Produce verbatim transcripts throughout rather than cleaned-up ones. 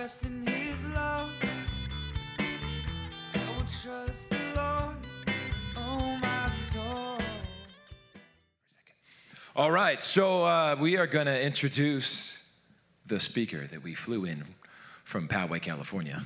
rest in his love. I will trust the Lord, oh my soul. All right, so uh, we are going to introduce the speaker that we flew in from Poway, California.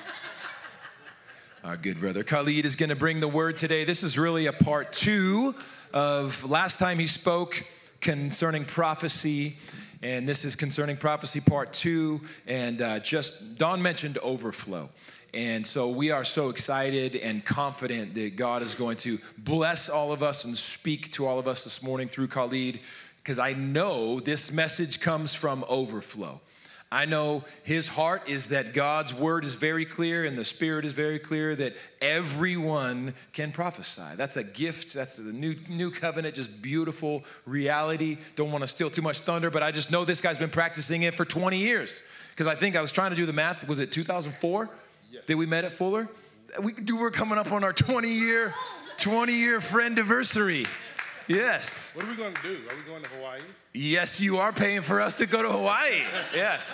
Our good brother Khalid is going to bring the word today. This is really a part two of last time he spoke concerning prophecy, and this is concerning prophecy part two, and uh, just Don mentioned overflow. And so we are so excited and confident that God is going to bless all of us and speak to all of us this morning through Khalid, because I know this message comes from overflow. I know his heart is that God's word is very clear and the Spirit is very clear that everyone can prophesy. That's a gift. That's the new, new covenant, just beautiful reality. Don't want to steal too much thunder, but I just know this guy's been practicing it for twenty years. Because I think I was trying to do the math. Was it two thousand four yes. that we met at Fuller? We, we're coming up on our twenty-year twenty-year friend anniversary. Yes. What are we going to do? Are we going to Hawaii? Yes, you are paying for us to go to Hawaii. Yes.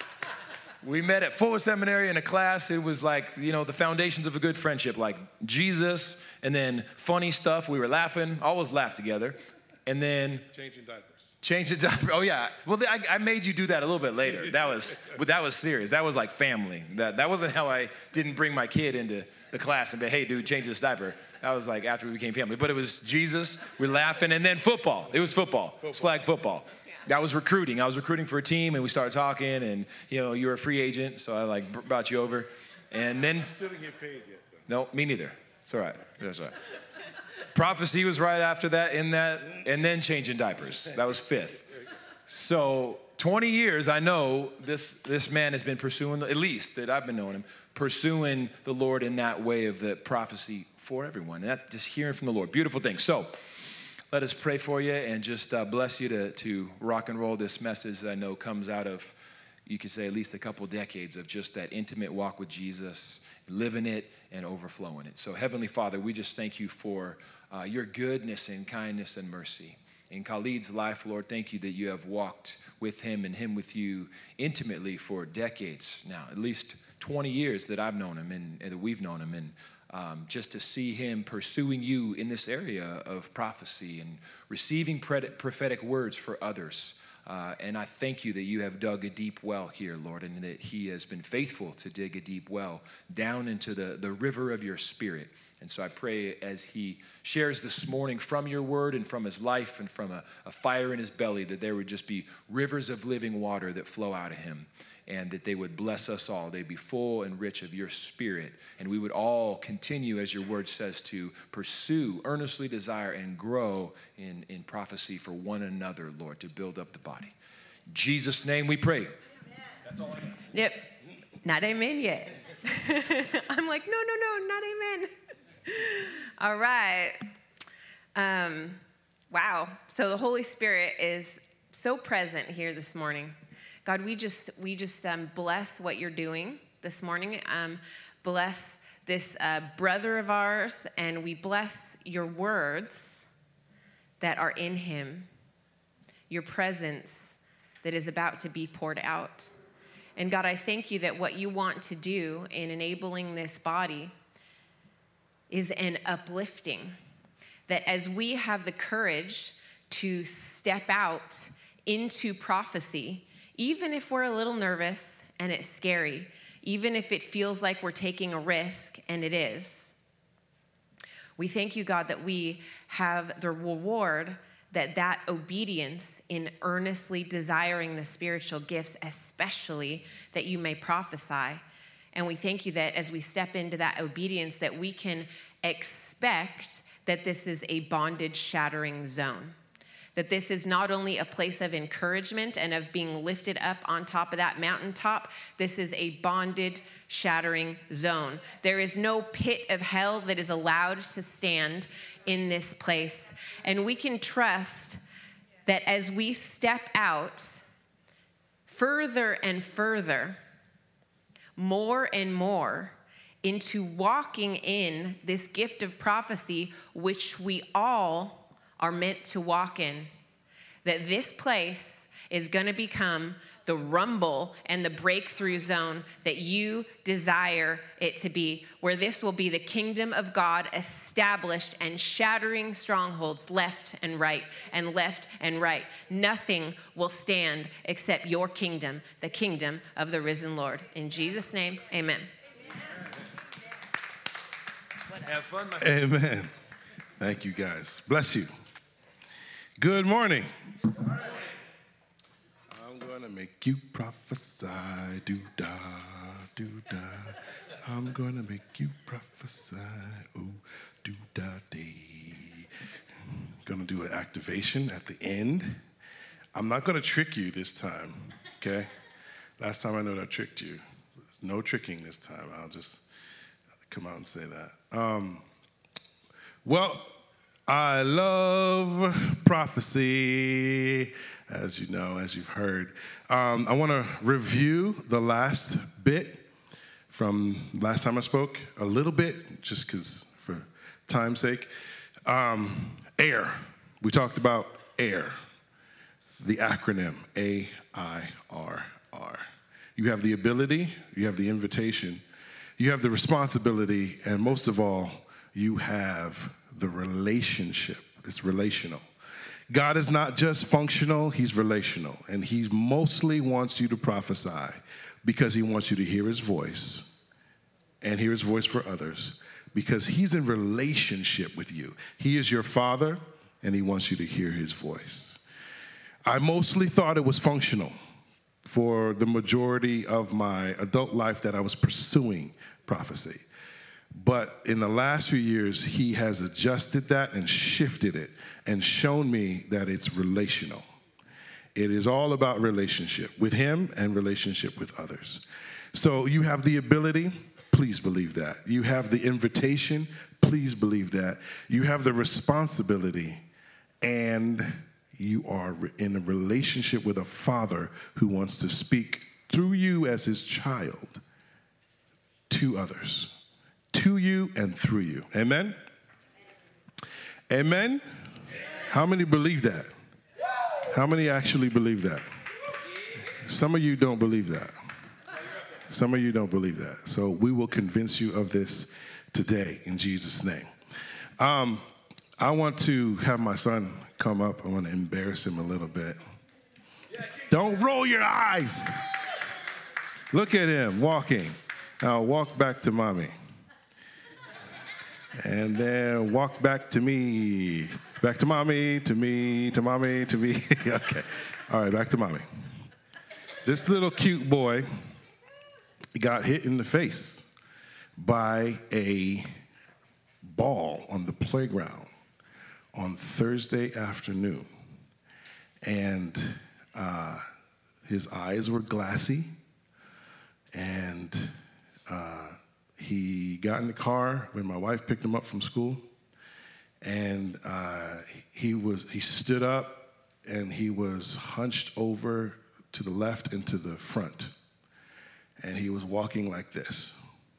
We met at Fuller Seminary in a class. It was like, you know, the foundations of a good friendship, like Jesus and then funny stuff. We were laughing, always laugh together. And then Changing diapers. Changing diapers. Oh, yeah. Well, I, I made you do that a little bit later. That was, but that was serious. That was like family. That, that wasn't how I didn't bring my kid into the class and be, hey, dude, change this diaper. That was like after we became family. But it was Jesus, we're laughing, and then football. It was football. football. It was flag football. Yeah. That was recruiting. I was recruiting for a team, and we started talking, and, you know, you were a free agent, so I, like, brought you over. And then... I still didn't get paid yet, though. No, me neither. It's all right. That's all right. Prophecy was right after that, in that, and then changing diapers. That was fifth. So twenty years, I know this, this man has been pursuing, at least that I've been knowing him, pursuing the Lord in that way of the prophecy for everyone. And that just hearing from the Lord. Beautiful thing. So let us pray for you and just uh, bless you to, to rock and roll this message that I know comes out of, you could say, at least a couple decades of just that intimate walk with Jesus, living it and overflowing it. So Heavenly Father, we just thank you for uh, your goodness and kindness and mercy. In Khalid's life, Lord, thank you that you have walked with him and him with you intimately for decades now, at least twenty years that I've known him and, and that we've known him. And um, just to see him pursuing you in this area of prophecy and receiving prophetic words for others. Uh, and I thank you that you have dug a deep well here, Lord, and that he has been faithful to dig a deep well down into the, the river of your Spirit. And so I pray as he shares this morning from your word and from his life and from a, a fire in his belly, that there would just be rivers of living water that flow out of him, and that they would bless us all. They'd be full and rich of your Spirit. And we would all continue, as your word says, to pursue, earnestly desire, and grow in, in prophecy for one another, Lord, to build up the body. In Jesus' name we pray. Amen. That's all I got. Yep. Not amen yet. I'm like, no, no, no, not amen. All right. Um, wow. So the Holy Spirit is so present here this morning. God, we just we just um, bless what you're doing this morning. Um, bless this uh, brother of ours, and we bless your words that are in him, your presence that is about to be poured out. And God, I thank you that what you want to do in enabling this body is an uplifting, that as we have the courage to step out into prophecy, even if we're a little nervous and it's scary, even if it feels like we're taking a risk, and it is, we thank you, God, that we have the reward that that obedience in earnestly desiring the spiritual gifts, especially that you may prophesy. And we thank you that as we step into that obedience, that we can expect that this is a bondage-shattering zone. That this is not only a place of encouragement and of being lifted up on top of that mountaintop, this is a bondage-shattering zone. There is no pit of hell that is allowed to stand in this place. And we can trust that as we step out further and further, more and more, into walking in this gift of prophecy, which we all are meant to walk in, that this place is going to become the rumble and the breakthrough zone that you desire it to be, where this will be the kingdom of God established and shattering strongholds left and right and left and right. Nothing will stand except your kingdom, the kingdom of the risen Lord. In Jesus' name, amen. Have fun, my friend. Amen. Thank you, guys. Bless you. Good morning. I'm going to make you prophesy. Do-da, do-da. I'm going to make you prophesy. Ooh, do-da-dee. Going to do an activation at the end. I'm not going to trick you this time, okay? Last time I know that I tricked you. There's no tricking this time. I'll just come out and say that. Um, well, I love prophecy, as you know, as you've heard. Um, I want to review the last bit from last time I spoke, a little bit, just because for time's sake. Um, AIR. We talked about AIR, the acronym A I R R. You have the ability, you have the invitation, you have the responsibility, and most of all, you have the relationship. It's relational. God is not just functional, he's relational. And he mostly wants you to prophesy because he wants you to hear his voice and hear his voice for others, because he's in relationship with you. He is your father, and he wants you to hear his voice. I mostly thought it was functional for the majority of my adult life that I was pursuing prophecy. But in the last few years, he has adjusted that and shifted it and shown me that it's relational. It is all about relationship with him and relationship with others. So you have the ability, please believe that. You have the invitation, please believe that. You have the responsibility, and you are in a relationship with a father who wants to speak through you as his child to others. To you and through you. Amen? Amen? How many believe that? How many actually believe that? Some of you don't believe that. Some of you don't believe that. So we will convince you of this today in Jesus' name. Um, I want to have my son come up. I want to embarrass him a little bit. Don't roll your eyes. Look at him walking. Now walk back to mommy. And then walk back to me. Back to mommy, to me, to mommy, to me. Okay. All right, back to mommy. This little cute boy got hit in the face by a ball on the playground on Thursday afternoon. And uh, his eyes were glassy. And uh, he got in the car when my wife picked him up from school, and uh, he was he stood up and he was hunched over to the left and to the front, and he was walking like this.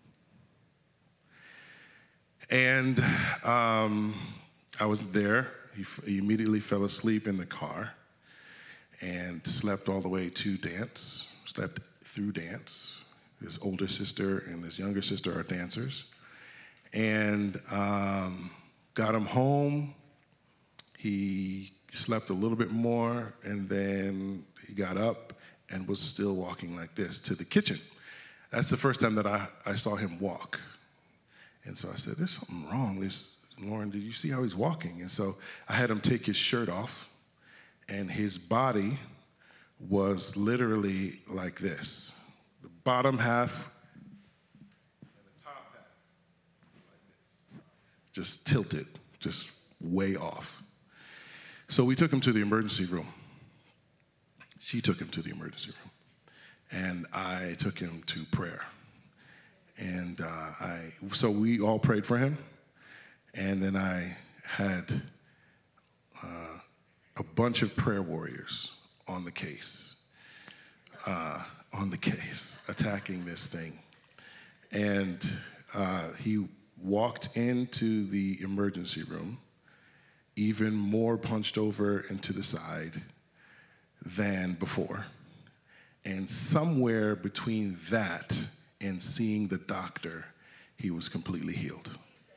And um, I was there. He, f- he immediately fell asleep in the car and slept all the way to dance, slept through dance. His older sister and his younger sister are dancers. And um, got him home. He slept a little bit more, and then he got up and was still walking like this to the kitchen. That's the first time that I, I saw him walk. And so I said, there's something wrong. There's, Lauren, did you see how he's walking? And so I had him take his shirt off, and his body was literally like this. The bottom half and the top half like this. Just tilted, just way off. So we took him to the emergency room. She took him to the emergency room. And I took him to prayer. And uh, I, so we all prayed for him. And then I had uh, a bunch of prayer warriors on the case. Uh, on the case, attacking this thing. And uh, he walked into the emergency room, even more punched over and to the side than before. And somewhere between that and seeing the doctor, he was completely healed.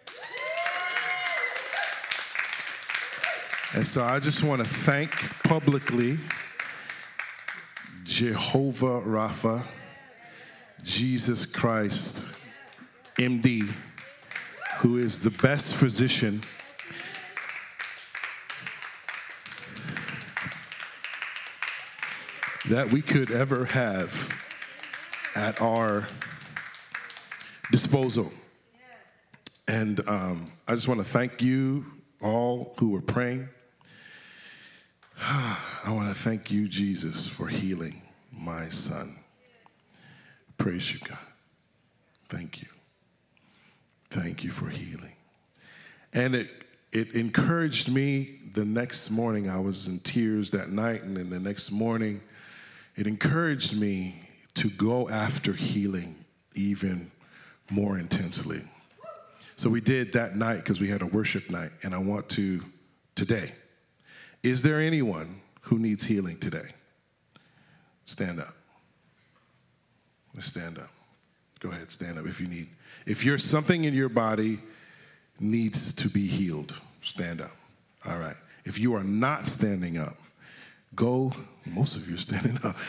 And so I just want to thank publicly Jehovah Rapha, Jesus Christ, M D, who is the best physician that we could ever have at our disposal. And um, I just want to thank you all who were praying. I want to thank you, Jesus, for healing my son. Praise you, God. Thank you. Thank you for healing. And it it encouraged me the next morning. I was in tears that night, and then the next morning, it encouraged me to go after healing even more intensely. So we did that night because we had a worship night, and I want to today. Is there anyone who needs healing today? Stand up. Let's stand up. Go ahead, stand up if you need. If you're something in your body needs to be healed, stand up. All right. If you are not standing up, go, most of you are standing up.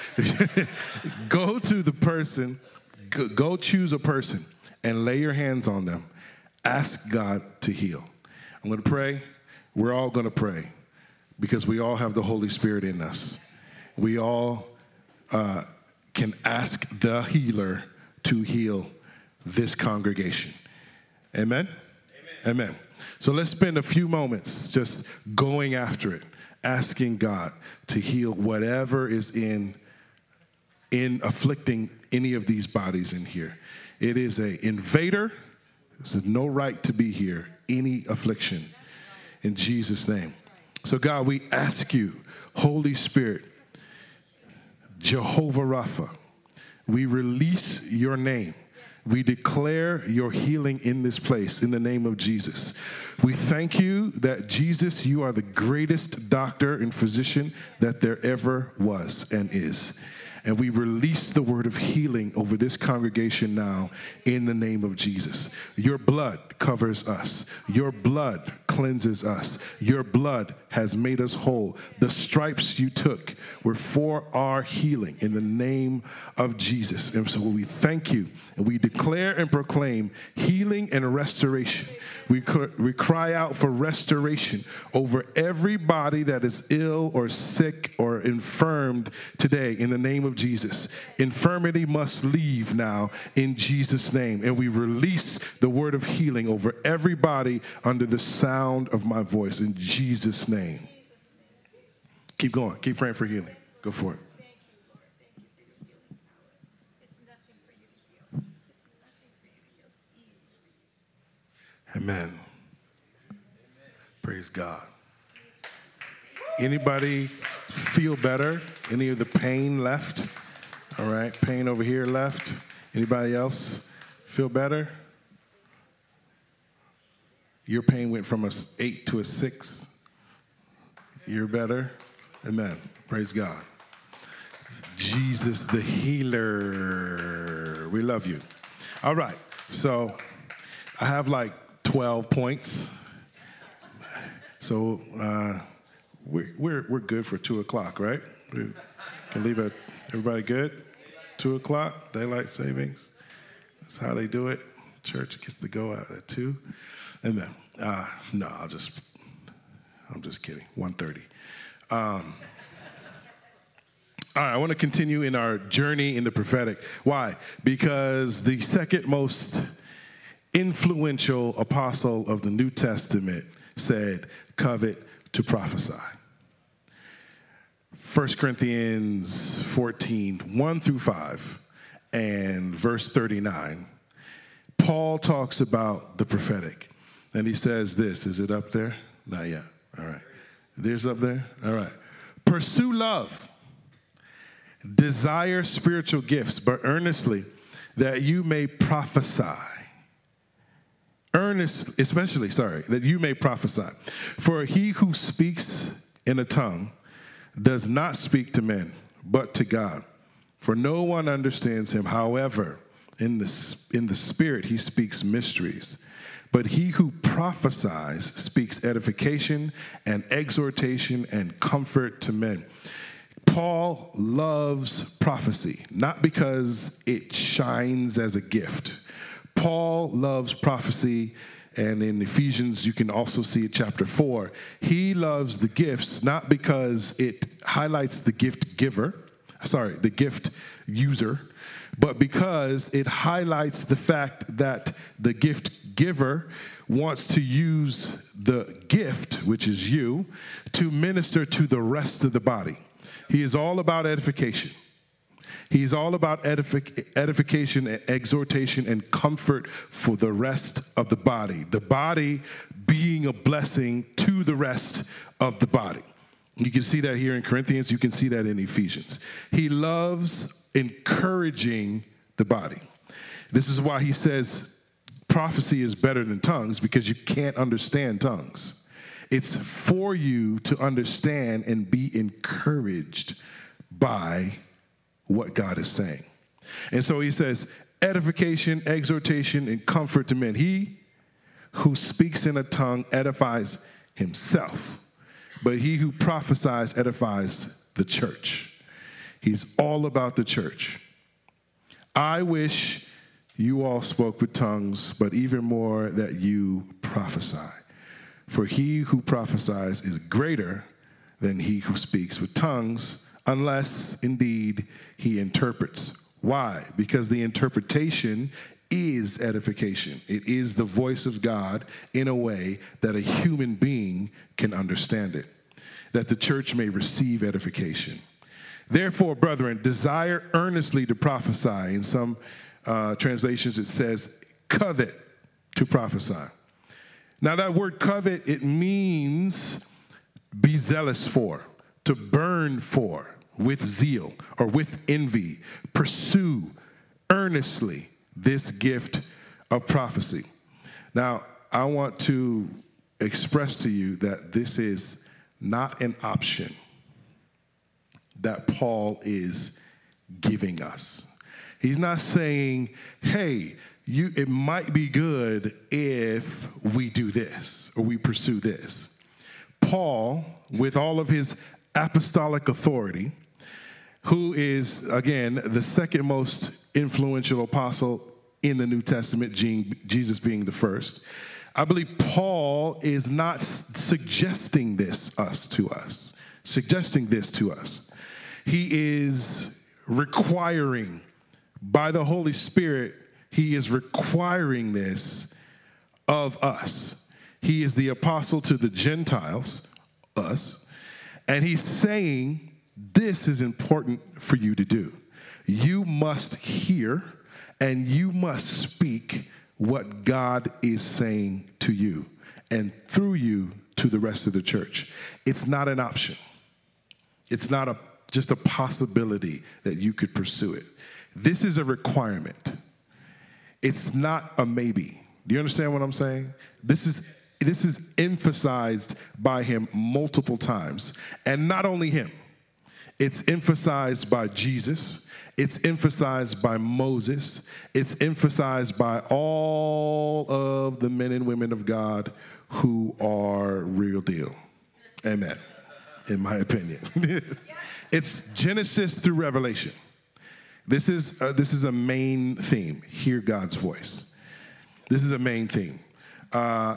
Go to the person, go, go choose a person and lay your hands on them. Ask God to heal. I'm going to pray. We're all going to pray because we all have the Holy Spirit in us. We all uh, can ask the healer to heal this congregation. Amen? Amen? Amen. So let's spend a few moments just going after it, asking God to heal whatever is in, in afflicting any of these bodies in here. It is an invader. There's no right to be here. Any affliction in Jesus' name. So God, we ask you, Holy Spirit, Jehovah Rapha, we release your name. We declare your healing in this place in the name of Jesus. We thank you that, Jesus, you are the greatest doctor and physician that there ever was and is. And we release the word of healing over this congregation now in the name of Jesus. Your blood covers us. Your blood cleanses us. Your blood has made us whole. The stripes you took were for our healing in the name of Jesus. And so we thank you and we declare and proclaim healing and restoration. We, we cry out for restoration over everybody that is ill or sick or infirmed today in the name of Jesus. Infirmity must leave now in Jesus' name. And we release the word of healing over everybody under the sound of my voice in Jesus' name. Keep going. Keep praying for healing. Go for it. Amen. Praise God. Anybody feel better? Any of the pain left? All right, pain over here left. Anybody else feel better? Your pain went from an eight to a six. You're better? Amen. Praise God. Jesus the healer. We love you. All right, so I have like twelve points. So uh, we're, we're, we're good for two o'clock, right? We can leave it. Everybody good? two o'clock, daylight savings. That's how they do it. Church gets to go out at two. Amen. Uh, no, I'll just, I'm just kidding. one thirty. Um, all right, I want to continue in our journey in the prophetic. Why? Because the second most influential apostle of the New Testament said, covet to prophesy. First Corinthians fourteen, one through five, and verse thirty-nine, Paul talks about the prophetic. And he says this, is it up there? Not yet. All right. There's up there? All right. Pursue love. Desire spiritual gifts, but earnestly that you may prophesy. Earnest, especially, sorry, that you may prophesy. For he who speaks in a tongue does not speak to men, but to God. for no one understands him. However, in the, in the Spirit, he speaks mysteries. But he who prophesies speaks edification and exhortation and comfort to men. Paul loves prophecy, not because it shines as a gift. Paul loves prophecy, and in Ephesians, you can also see it, chapter four. He loves the gifts, not because it highlights the gift giver, sorry, the gift user, but because it highlights the fact that the gift giver wants to use the gift, which is you, to minister to the rest of the body. He is all about edification. He's all about edific- edification and exhortation and comfort for the rest of the body. The body being a blessing to the rest of the body. You can see that here in Corinthians. You can see that in Ephesians. He loves encouraging the body. This is why he says prophecy is better than tongues, because you can't understand tongues. It's for you to understand and be encouraged by what God is saying. And so he says, edification, exhortation, and comfort to men. He who speaks in a tongue edifies himself, but he who prophesies edifies the church. He's all about the church. I wish you all spoke with tongues, but even more that you prophesy. For he who prophesies is greater than he who speaks with tongues, unless indeed he interprets. Why? Because the interpretation is edification. It is the voice of God in a way that a human being can understand it, that the church may receive edification. Therefore, brethren, desire earnestly to prophesy. In some uh, translations, it says, covet to prophesy. Now, that word covet, it means be zealous for, to burn for, with zeal or with envy. Pursue earnestly this gift of prophecy. Now, I want to express to you that this is not an option that Paul is giving us. He's not saying, hey, you, it might be good if we do this or we pursue this. Paul, with all of his apostolic authority, who is, again, the second most influential apostle in the New Testament, Jesus being the first, I believe Paul is not suggesting this us to us, suggesting this to us. He is requiring, by the Holy Spirit, he is requiring this of us. He is the apostle to the Gentiles, us, and he's saying this is important for you to do. You must hear and you must speak what God is saying to you and through you to the rest of the church. It's not an option. It's not a just a possibility that you could pursue it. This is a requirement. It's not a maybe. Do you understand what I'm saying? This is this is emphasized by him multiple times. And not only him. It's emphasized by Jesus. It's emphasized by Moses. It's emphasized by all of the men and women of God who are real deal. Amen. In my opinion. It's Genesis through Revelation. This is, uh, this is a main theme. Hear God's voice. This is a main theme. Uh,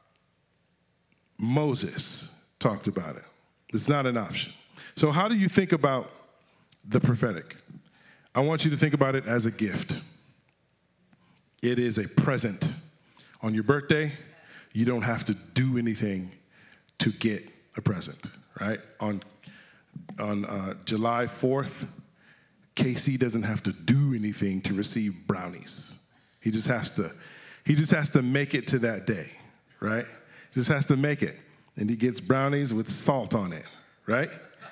Moses talked about it. It's not an option. So how do you think about the prophetic? I want you to think about it as a gift. It is a present. On your birthday, you don't have to do anything to get a present, right? On On uh, July fourth, K C doesn't have to do anything to receive brownies. He just has to, he just has to make it to that day, right? He just has to make it. And he gets brownies with salt on it, right?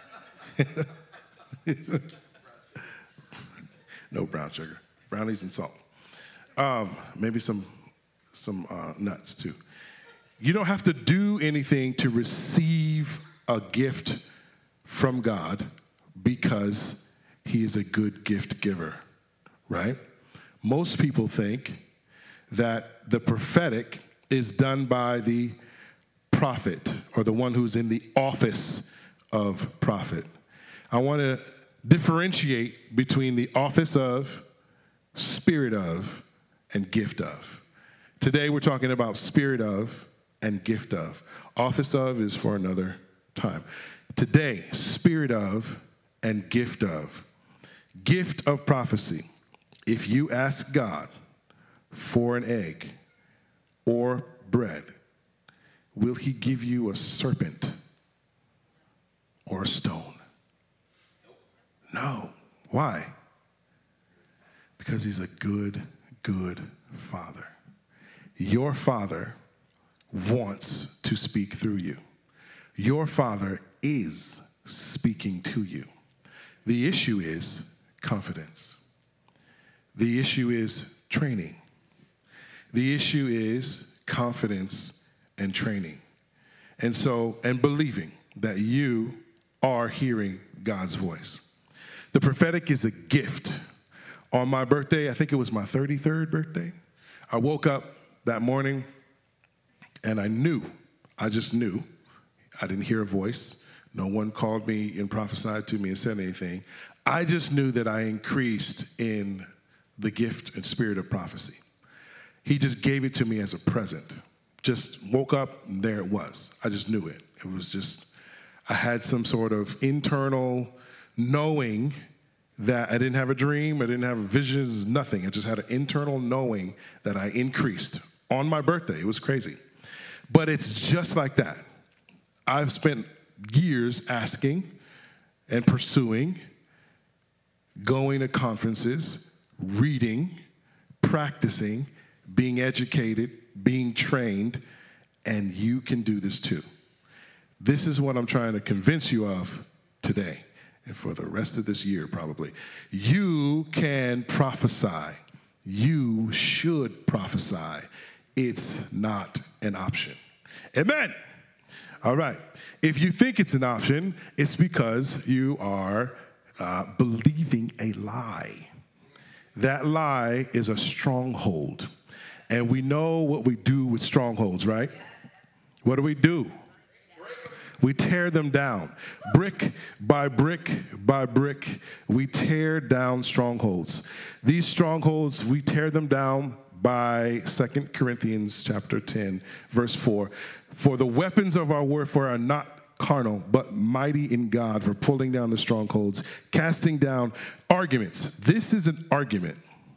No brown sugar, brownies and salt. Um, maybe some, some uh, nuts too. You don't have to do anything to receive a gift from God because he is a good gift giver, right? Most people think that the prophetic is done by the prophet or the one who's in the office of prophet. I want to differentiate between the office of, spirit of, and gift of. Today we're talking about spirit of and gift of. Office of is for another time. Today, spirit of and gift of. Gift of prophecy. If you ask God for an egg or bread, will he give you a serpent or a stone? No. Why? Because he's a good, good father. Your father wants to speak through you. Your father is speaking to you. The issue is confidence. The issue is training. The issue is confidence and training. And so, and believing that you are hearing God's voice. The prophetic is a gift. On my birthday, I think it was my thirty-third birthday, I woke up that morning and I knew, I just knew, I didn't hear a voice. No one called me and prophesied to me and said anything. I just knew that I increased in the gift and spirit of prophecy. He just gave it to me as a present. Just woke up and there it was. I just knew it. It was just, I had some sort of internal knowing that I didn't have a dream, I didn't have visions, nothing. I just had an internal knowing that I increased on my birthday. It was crazy. But it's just like that. I've spent years asking and pursuing, going to conferences, reading, practicing, being educated, being trained, and you can do this too. This is what I'm trying to convince you of today and for the rest of this year probably. You can prophesy. You should prophesy. It's not an option. Amen. All right. If you think it's an option, it's because you are uh, believing a lie. That lie is a stronghold. And we know what we do with strongholds, right? What do we do? We tear them down. Brick by brick by brick, we tear down strongholds. These strongholds, we tear them down by Second Corinthians chapter ten, verse four. For the weapons of our warfare are not carnal, but mighty in God for pulling down the strongholds, casting down arguments. This is an argument.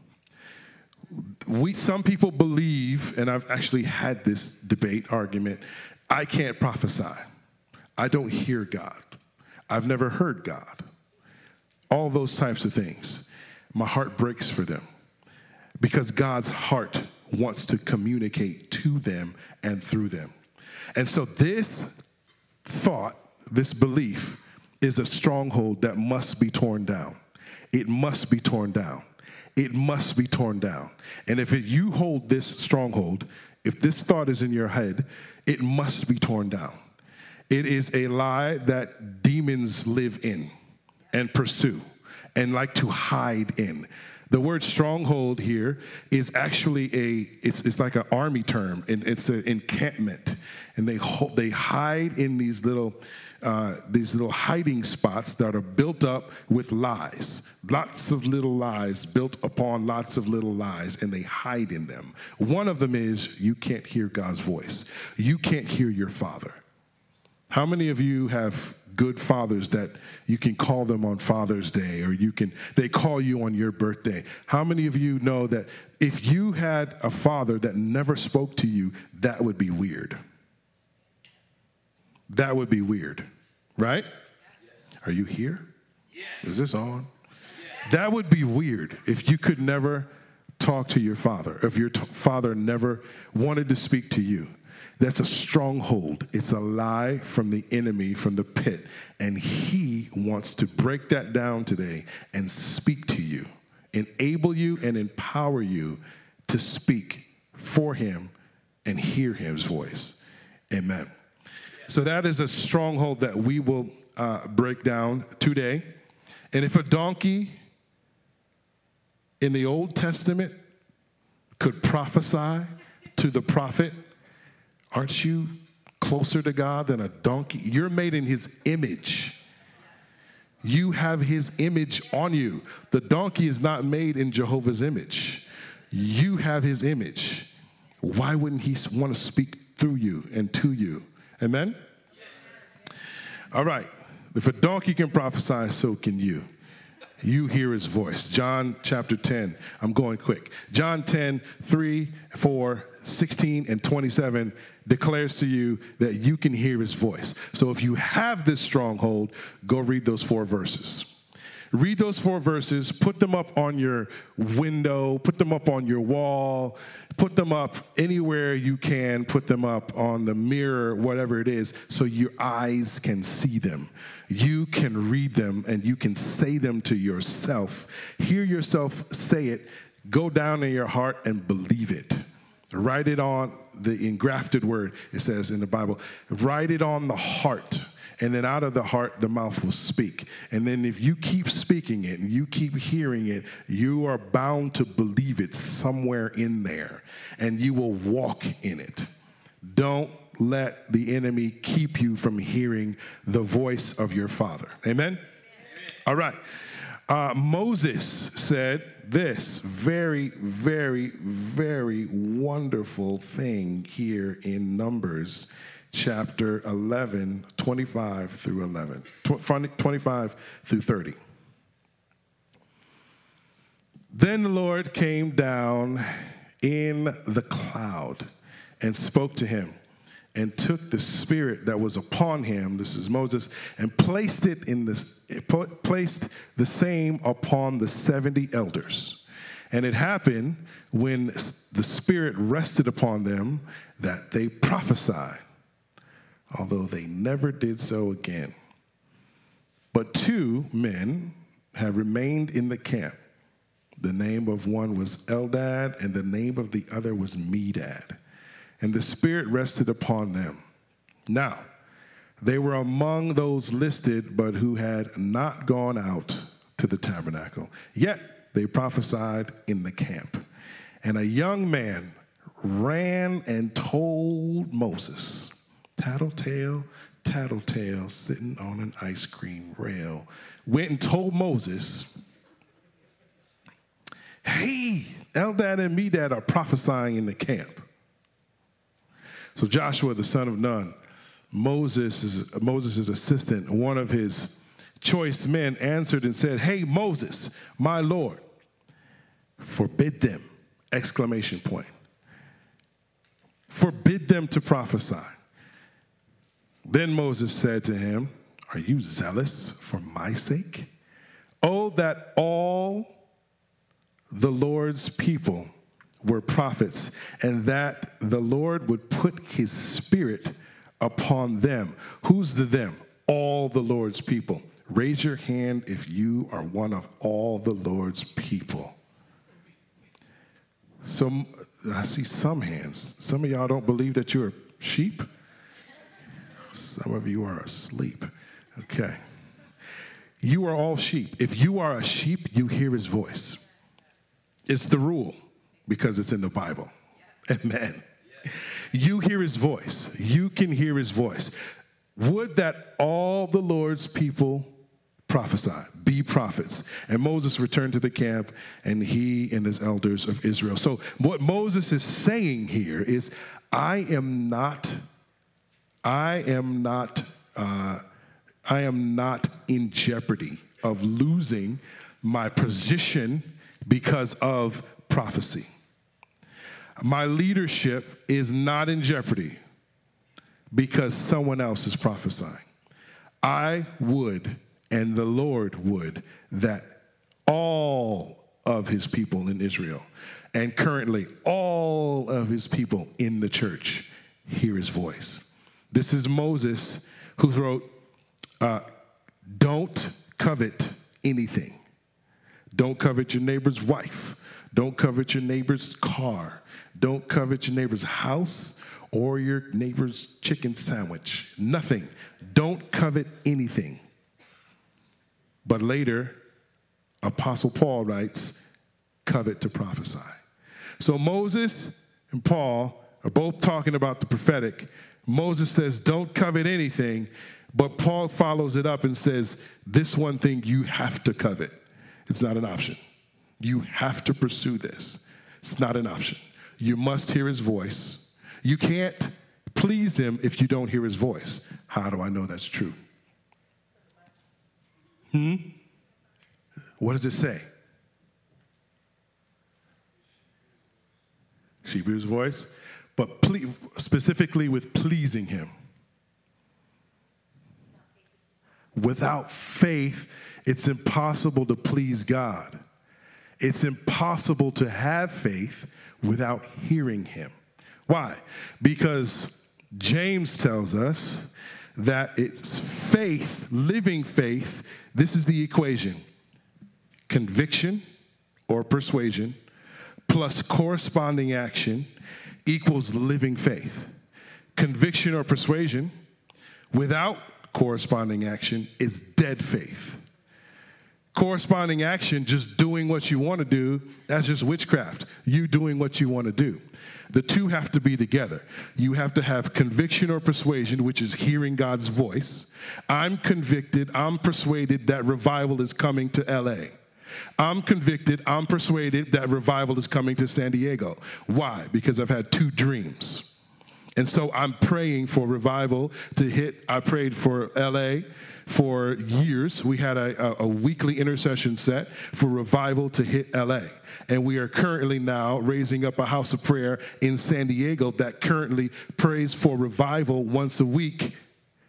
We, some people believe, and I've actually had this debate argument, I can't prophesy. I don't hear God. I've never heard God. All those types of things. My heart breaks for them because God's heart wants to communicate to them and through them. And so this thought, this belief is a stronghold that must be torn down. It must be torn down. It must be torn down. And if it, you hold this stronghold, if this thought is in your head, it must be torn down. It is a lie that demons live in and pursue and like to hide in. The word stronghold here is actually a, it's, it's like an army term, and it's an encampment. And they hold, they hide in these little, uh, these little hiding spots that are built up with lies. Lots of little lies built upon lots of little lies, and they hide in them. One of them is you can't hear God's voice. You can't hear your father. How many of you have good fathers that you can call them on Father's Day, or you can they call you on your birthday? How many of you know that if you had a father that never spoke to you, that would be weird? That would be weird, right? Are you here? Is this on? That would be weird if you could never talk to your father, if your t- father never wanted to speak to you. That's a stronghold. It's a lie from the enemy, from the pit. And he wants to break that down today and speak to you, enable you and empower you to speak for him and hear his voice. Amen. So that is a stronghold that we will uh, break down today. And if a donkey in the Old Testament could prophesy to the prophet, aren't you closer to God than a donkey? You're made in his image. You have his image on you. The donkey is not made in Jehovah's image. You have his image. Why wouldn't he want to speak through you and to you? Amen? Yes. All right. If a donkey can prophesy, so can you. You hear his voice. John chapter ten. I'm going quick. John ten, three, four, sixteen, and twenty-seven declares to you that you can hear his voice. So if you have this stronghold, go read those four verses. Read those four verses, put them up on your window, put them up on your wall, put them up anywhere you can, put them up on the mirror, whatever it is, so your eyes can see them. You can read them and you can say them to yourself. Hear yourself say it, go down in your heart and believe it. Write it on the engrafted word, it says in the Bible. Write it on the heart. And then out of the heart, the mouth will speak. And then if you keep speaking it and you keep hearing it, you are bound to believe it somewhere in there. And you will walk in it. Don't let the enemy keep you from hearing the voice of your Father. Amen? Amen. All right. Uh, Moses said this very, very, very wonderful thing here in Numbers chapter eleven, twenty-five through eleven, twenty-five through thirty. Then the Lord came down in the cloud and spoke to him and took the spirit that was upon him, this is Moses, and placed it in this, placed the same upon the seventy elders. And it happened when the spirit rested upon them that they prophesied, although they never did so again. But two men had remained in the camp. The name of one was Eldad, and the name of the other was Medad. And the Spirit rested upon them. Now, they were among those listed, but who had not gone out to the tabernacle. Yet they prophesied in the camp. And a young man ran and told Moses, tattletale, tattletale, sitting on an ice cream rail, went and told Moses, hey, Eldad and Medad are prophesying in the camp. So Joshua, the son of Nun, Moses' Moses' assistant, one of his choice men, answered and said, hey, Moses, my Lord, forbid them, exclamation point. Forbid them to prophesy. Then Moses said to him, are you zealous for my sake? Oh, that all the Lord's people were prophets, and that the Lord would put his spirit upon them. Who's the them? All the Lord's people. Raise your hand if you are one of all the Lord's people. So I see some hands. Some of y'all don't believe that you're sheep. Some of you are asleep. Okay. You are all sheep. If you are a sheep, you hear his voice. It's the rule because it's in the Bible. Amen. You hear his voice. You can hear his voice. Would that all the Lord's people prophesy, be prophets. And Moses returned to the camp, and he and his elders of Israel. So what Moses is saying here is, I am not, I am not, uh, I am not in jeopardy of losing my position because of prophecy. My leadership is not in jeopardy because someone else is prophesying. I would, and the Lord would, that all of his people in Israel, and currently all of his people in the church, hear his voice. This is Moses who wrote, uh, don't covet anything. Don't covet your neighbor's wife. Don't covet your neighbor's car. Don't covet your neighbor's house or your neighbor's chicken sandwich. Nothing. Don't covet anything. But later, Apostle Paul writes, covet to prophesy. So Moses and Paul are both talking about the prophetic. Moses says, don't covet anything, but Paul follows it up and says, this one thing you have to covet. It's not an option. You have to pursue this. It's not an option. You must hear his voice. You can't please him if you don't hear his voice. How do I know that's true? Hmm? What does it say? Sheep hear his voice, but ple- specifically with pleasing him. Without faith, it's impossible to please God. It's impossible to have faith without hearing him. Why? Because James tells us that it's faith, living faith. This is the equation. Conviction or persuasion plus corresponding action equals living faith. Conviction or persuasion without corresponding action is dead faith. Corresponding action, just doing what you want to do, that's just witchcraft. You doing what you want to do. The two have to be together. You have to have conviction or persuasion, which is hearing God's voice. I'm convicted, I'm persuaded that revival is coming to L A. I'm convicted, I'm persuaded that revival is coming to San Diego. Why? Because I've had two dreams. And so I'm praying for revival to hit. I prayed for L A for years. We had a, a, a weekly intercession set for revival to hit L A. And we are currently now raising up a house of prayer in San Diego that currently prays for revival once a week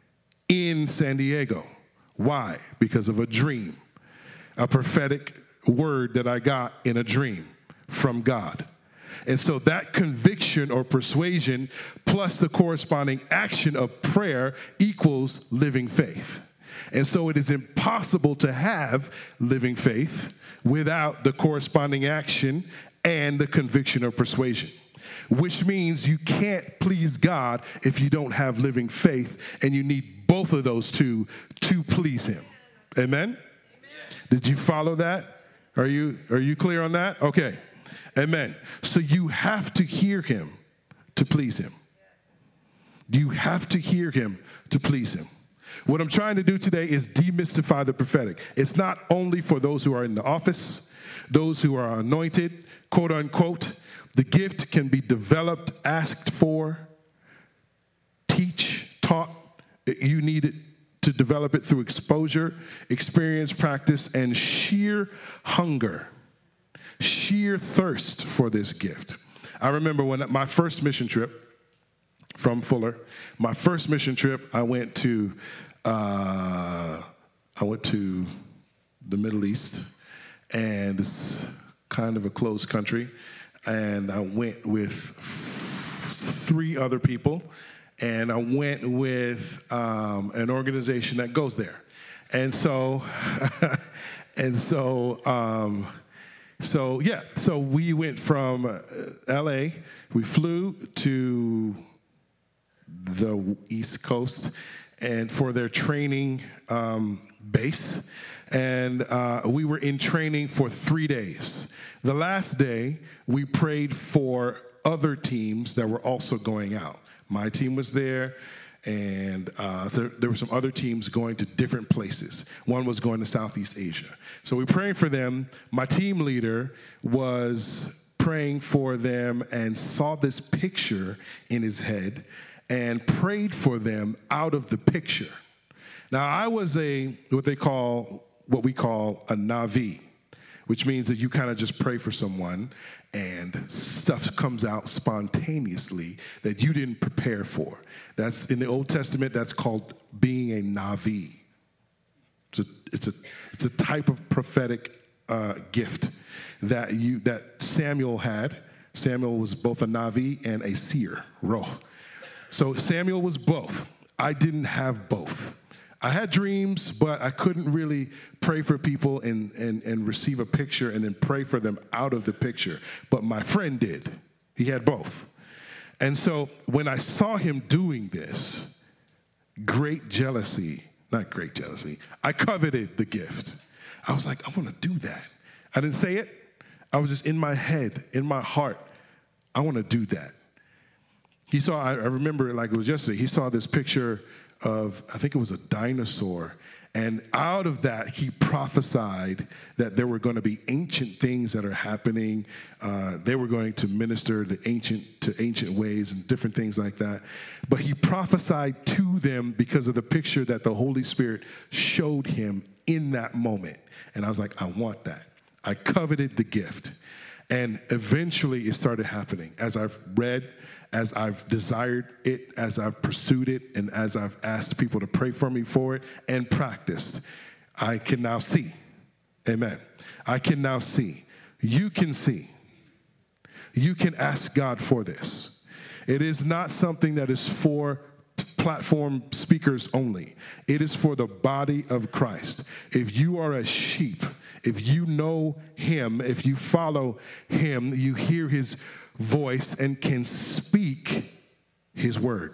in San Diego. Why? Because of a dream, a prophetic word that I got in a dream from God. And so that conviction or persuasion plus the corresponding action of prayer equals living faith. And so it is impossible to have living faith without the corresponding action and the conviction or persuasion, which means you can't please God if you don't have living faith, and you need both of those two to please him. Amen? Amen. Did you follow that? Are you, are you clear on that? Okay. Amen. So you have to hear him to please him. You have to hear him to please him. What I'm trying to do today is demystify the prophetic. It's not only for those who are in the office, those who are anointed, quote unquote. The gift can be developed, asked for, teach, taught. You need it to develop it through exposure, experience, practice, and sheer hunger. Sheer thirst for this gift. I remember when my first mission trip from Fuller, my first mission trip, I went to, uh, I went to the Middle East, and it's kind of a closed country, and I went with f- three other people, and I went with um, an organization that goes there, and so, and so. Um, So, yeah, so we went from uh, L A, we flew to the East Coast and for their training um, base, and uh, we were in training for three days. The last day, we prayed for other teams that were also going out. My team was there, and uh, there, there were some other teams going to different places. One was going to Southeast Asia. So we were praying for them. My team leader was praying for them and saw this picture in his head and prayed for them out of the picture. Now, I was a, what they call, what we call a Navi, which means that you kind of just pray for someone and stuff comes out spontaneously that you didn't prepare for. That's in the Old Testament, that's called being a Navi. It's a, it's a, it's a type of prophetic uh, gift that you that Samuel had. Samuel was both a Navi and a seer, roh. So Samuel was both. I didn't have both. I had dreams, but I couldn't really pray for people and, and, and receive a picture and then pray for them out of the picture. But my friend did. He had both. And so when I saw him doing this, great jealousy, not great jealousy, I coveted the gift. I was like, I want to do that. I didn't say it. I was just in my head, in my heart, I want to do that. He saw, I remember it like it was yesterday, he saw this picture of, I think it was a dinosaur. And out of that, he prophesied that there were going to be ancient things that are happening. Uh, they were going to minister to ancient, to ancient ways and different things like that. But he prophesied to them because of the picture that the Holy Spirit showed him in that moment. And I was like, I want that. I coveted the gift. And eventually it started happening. As I've read, as I've desired it, as I've pursued it, and as I've asked people to pray for me for it and practiced, I can now see. Amen. I can now see. You can see. You can ask God for this. It is not something that is for platform speakers only. It is for the body of Christ. If you are a sheep, if you know him, if you follow him, you hear his voice and can speak his word.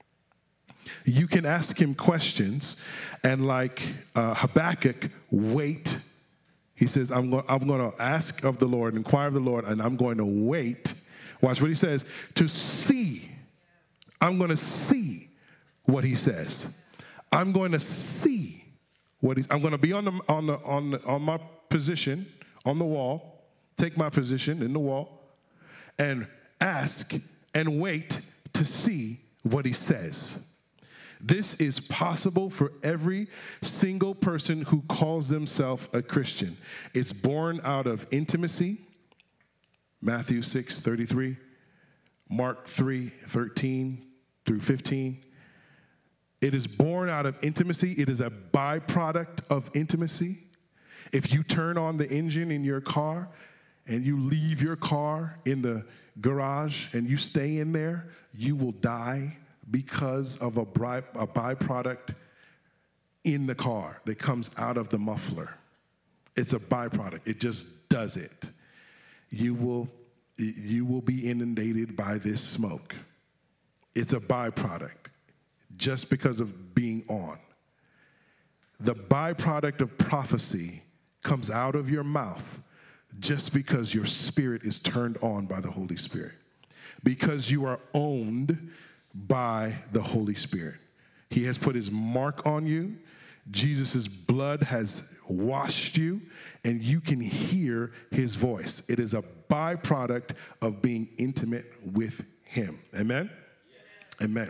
You can ask him questions, and like uh, Habakkuk, wait. He says, I'm, go- I'm going to ask of the Lord, inquire of the Lord, and I'm going to wait. Watch what he says, to see. I'm going to see what he says. I'm going to see what he's, I'm going to be on the, on the, on the, on my position on the wall, take my position in the wall, and ask and wait to see what he says. This is possible for every single person who calls themselves a Christian. It's born out of intimacy, Matthew six thirty-three, Mark three thirteen through fifteen. It is born out of intimacy. It is a byproduct of intimacy. If you turn on the engine in your car and you leave your car in the garage and you stay in there, you will die because of a, by, a byproduct in the car that comes out of the muffler. It's a byproduct. It just does it. You will, you will be inundated by this smoke. It's a byproduct just because of being on. The byproduct of prophecy comes out of your mouth just because your spirit is turned on by the Holy Spirit. Because you are owned by the Holy Spirit. He has put his mark on you. Jesus' blood has washed you, and you can hear his voice. It is a byproduct of being intimate with him. Amen? Yes. Amen.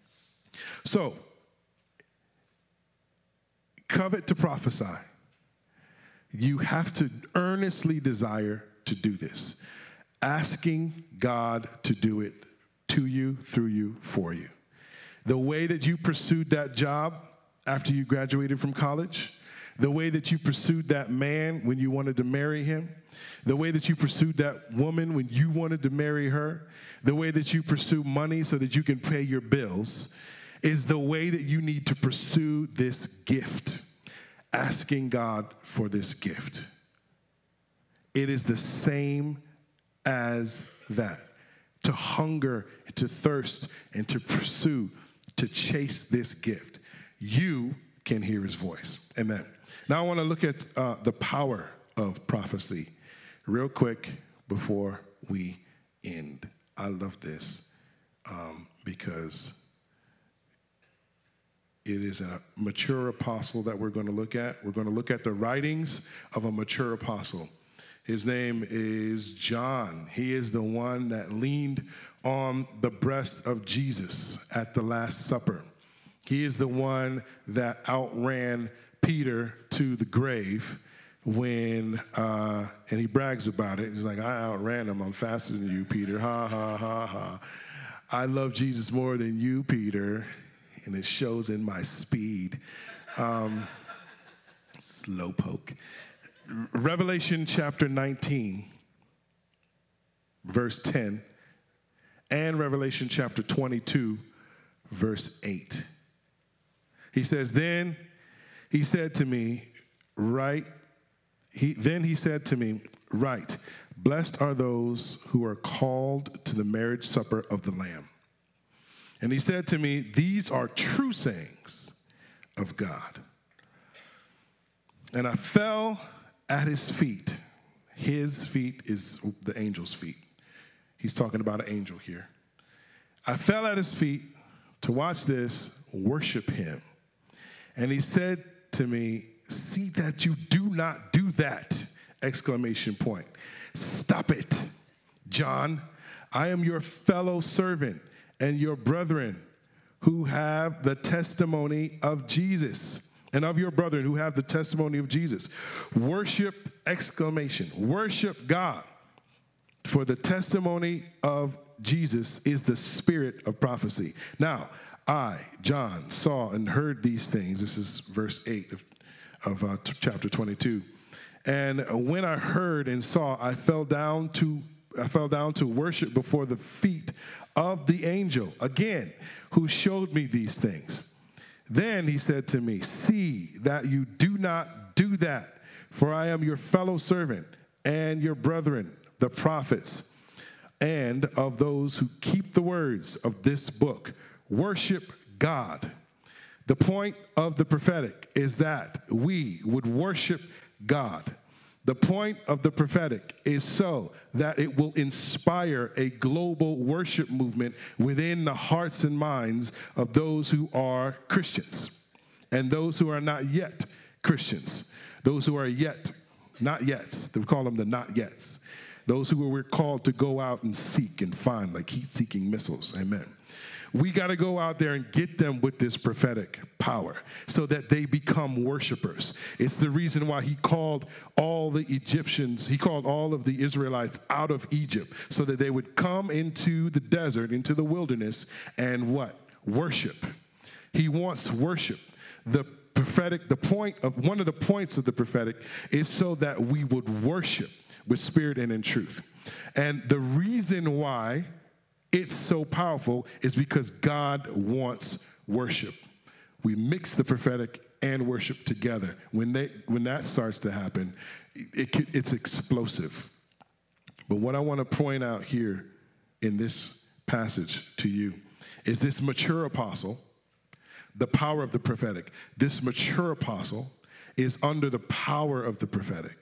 So, covet to prophesy. You have to earnestly desire to do this, asking God to do it to you, through you, for you. The way that you pursued that job after you graduated from college, the way that you pursued that man when you wanted to marry him, the way that you pursued that woman when you wanted to marry her, the way that you pursue money so that you can pay your bills, is the way that you need to pursue this gift, asking God for this gift. It is the same as that. To hunger, to thirst, and to pursue, to chase this gift. You can hear his voice. Amen. Now I want to look at uh, the power of prophecy real quick before we end. I love this um, because it is a mature apostle that we're going to look at. We're going to look at the writings of a mature apostle. His name is John. He is the one that leaned on the breast of Jesus at the Last Supper. He is the one that outran Peter to the grave when, uh, and he brags about it. He's like, I outran him. I'm faster than you, Peter. Ha, ha, ha, ha. I love Jesus more than you, Peter. And it shows in my speed. Um, slowpoke. Revelation chapter nineteen, verse ten, and Revelation chapter twenty-two, verse eight. He says, then he said to me, right, he, then he said to me, right, blessed are those who are called to the marriage supper of the Lamb. And he said to me, these are true sayings of God. And I fell at his feet. His feet is the angel's feet. He's talking about an angel here. I fell at his feet to watch this, worship him. And he said to me, see that you do not do that, exclamation point. Stop it, John. I am your fellow servant and your brethren who have the testimony of Jesus. And of your brethren who have the testimony of Jesus. Worship, exclamation, worship God. For the testimony of Jesus is the spirit of prophecy. Now, I, John, saw and heard these things. This is verse eight of, of uh, t- chapter twenty-two. And when I heard and saw, I fell down to I fell down to worship before the feet of the angel, again, who showed me these things. Then he said to me, see that you do not do that, for I am your fellow servant and your brethren, the prophets, and of those who keep the words of this book. Worship God. The point of the prophetic is that we would worship God. The point of the prophetic is so that it will inspire a global worship movement within the hearts and minds of those who are Christians and those who are not yet Christians, those who are yet, not yets, we call them the not yets, those who we're called to go out and seek and find like heat-seeking missiles, amen. We got to go out there and get them with this prophetic power so that they become worshipers. It's the reason why he called all the Egyptians, he called all of the Israelites out of Egypt so that they would come into the desert, into the wilderness, and what? Worship. He wants worship. The prophetic, the point of, one of the points of the prophetic is so that we would worship with spirit and in truth. And the reason why it's so powerful is because God wants worship. We mix the prophetic and worship together. When they, when that starts to happen, it, it, it's explosive. But what I want to point out here in this passage to you is this mature apostle, the power of the prophetic. This mature apostle is under the power of the prophetic.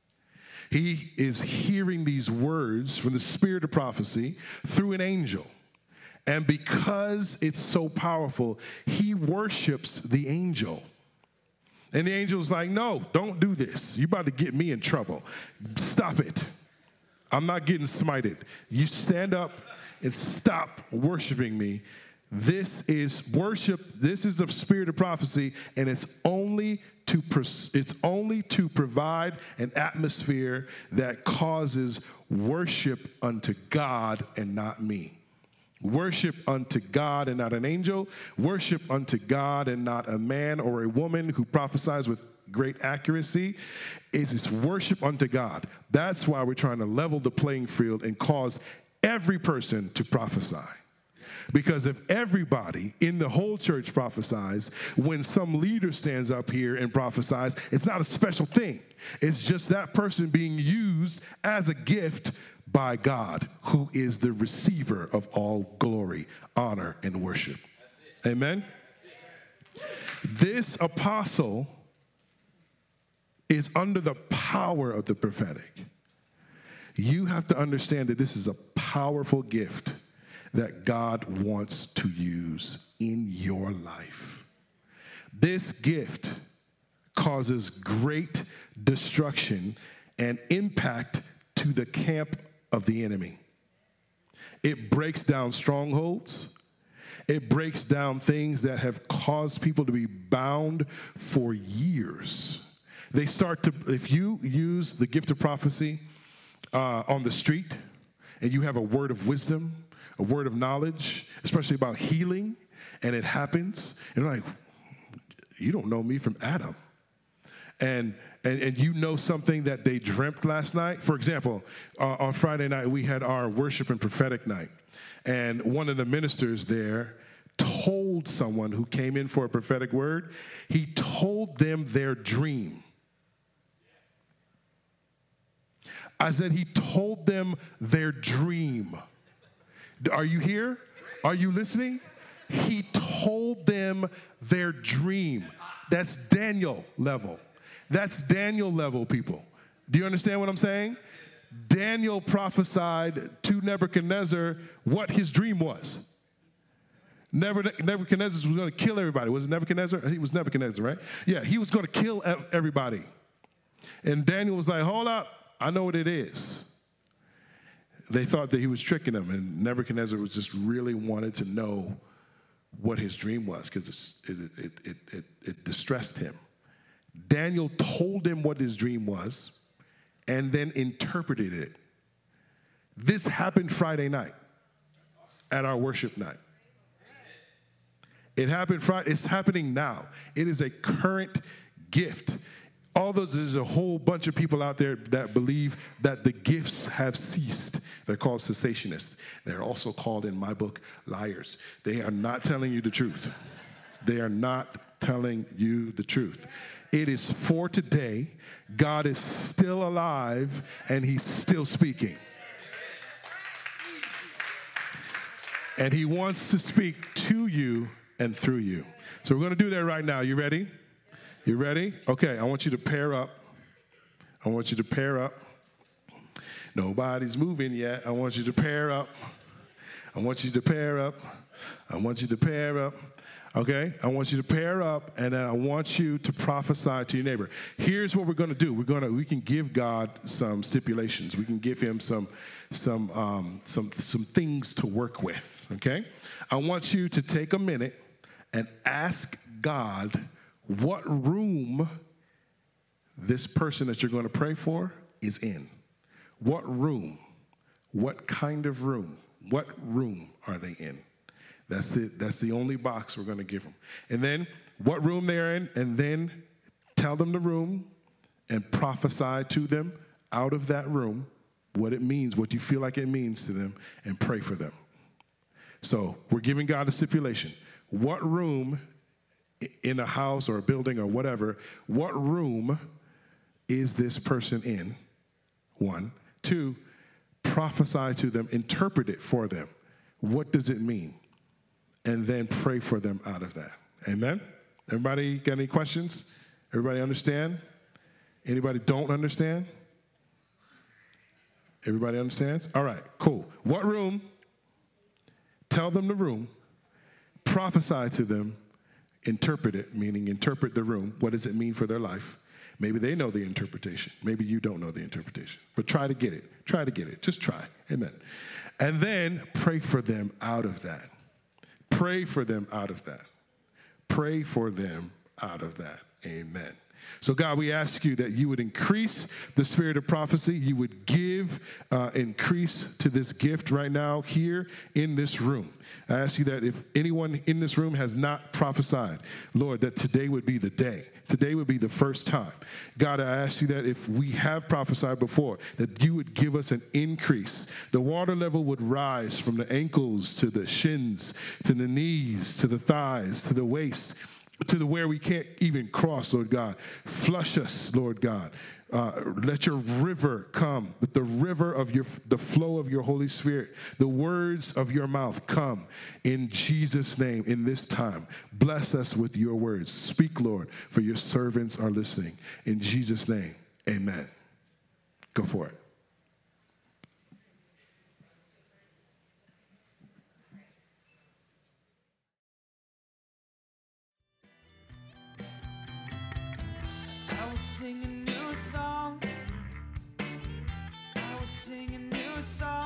He is hearing these words from the spirit of prophecy through an angel. And because it's so powerful, he worships the angel. And the angel's like, no, don't do this. You're about to get me in trouble. Stop it. I'm not getting smited. You stand up and stop worshiping me. This is worship. This is the spirit of prophecy, and it's only to it's only to provide an atmosphere that causes worship unto God and not me. Worship unto God and not an angel. Worship unto God and not a man or a woman who prophesies with great accuracy. Is this worship unto God. That's why we're trying to level the playing field and cause every person to prophesy. Because if everybody in the whole church prophesies, when some leader stands up here and prophesies, it's not a special thing. It's just that person being used as a gift by God, who is the receiver of all glory, honor, and worship. Amen? This apostle is under the power of the prophetic. You have to understand that this is a powerful gift that God wants to use in your life. This gift causes great destruction and impact to the camp of the enemy. It breaks down strongholds. It breaks down things that have caused people to be bound for years. They start to, if you use the gift of prophecy uh, on the street and you have a word of wisdom, a word of knowledge, especially about healing, and it happens, and like, you don't know me from Adam. And, and and you know something that they dreamt last night. For example, uh, on Friday night, we had our worship and prophetic night. And one of the ministers there told someone who came in for a prophetic word, he told them their dream. I said he told them their dream. Are you here? Are you listening? He told them their dream. That's Daniel level. That's Daniel level, people. Do you understand what I'm saying? Daniel prophesied to Nebuchadnezzar what his dream was. Nebuchadnezzar was going to kill everybody. Was it Nebuchadnezzar? He was Nebuchadnezzar, right? Yeah, he was going to kill everybody. And Daniel was like, hold up, I know what it is. They thought that he was tricking them, and Nebuchadnezzar was just really wanted to know what his dream was because it, it, it, it, it distressed him. Daniel told him what his dream was and then interpreted it. This happened Friday night at our worship night. It happened Friday. It's happening now. It is a current gift. All those, there's a whole bunch of people out there that believe that the gifts have ceased. They're called cessationists. They're also called, in my book, liars. They are not telling you the truth. They are not telling you the truth. It is for today. God is still alive, and he's still speaking. And he wants to speak to you and through you. So we're going to do that right now. You ready? You ready? Okay, I want you to pair up. I want you to pair up. Nobody's moving yet. I want you to pair up. I want you to pair up. I want you to pair up. Okay? I want you to pair up, and then I want you to prophesy to your neighbor. Here's what we're going to do. We're going to we can give God some stipulations. We can give him some some um, some some things to work with. Okay? I want you to take a minute and ask God what room this person that you're going to pray for is in. What room? What kind of room? What room are they in? That's the, that's the only box we're going to give them. And then what room they're in, and then tell them the room and prophesy to them out of that room what it means, what you feel like it means to them, and pray for them. So we're giving God a stipulation. What room in a house or a building or whatever, what room is this person in? One. Two, prophesy to them, interpret it for them. What does it mean? And then pray for them out of that. Amen? Everybody got any questions? Everybody understand? Anybody don't understand? Everybody understands? All right, cool. What room? Tell them the room. Prophesy to them. Interpret it, meaning interpret the room. What does it mean for their life? Maybe they know the interpretation. Maybe you don't know the interpretation. But try to get it. Try to get it. Just try. Amen. And then pray for them out of that. Pray for them out of that. Pray for them out of that. Amen. So, God, we ask you that you would increase the spirit of prophecy. You would give uh, increase to this gift right now here in this room. I ask you that if anyone in this room has not prophesied, Lord, that today would be the day. Today would be the first time. God, I ask you that if we have prophesied before, that you would give us an increase. The water level would rise from the ankles to the shins, to the knees, to the thighs, to the waist, to the where we can't even cross, Lord God. Flush us, Lord God. Uh, let your river come. Let the river of your, the flow of your Holy Spirit, the words of your mouth come in Jesus' name in this time. Bless us with your words. Speak, Lord, for your servants are listening. In Jesus' name, amen. Go for it. I will sing a new song. I will sing a new song.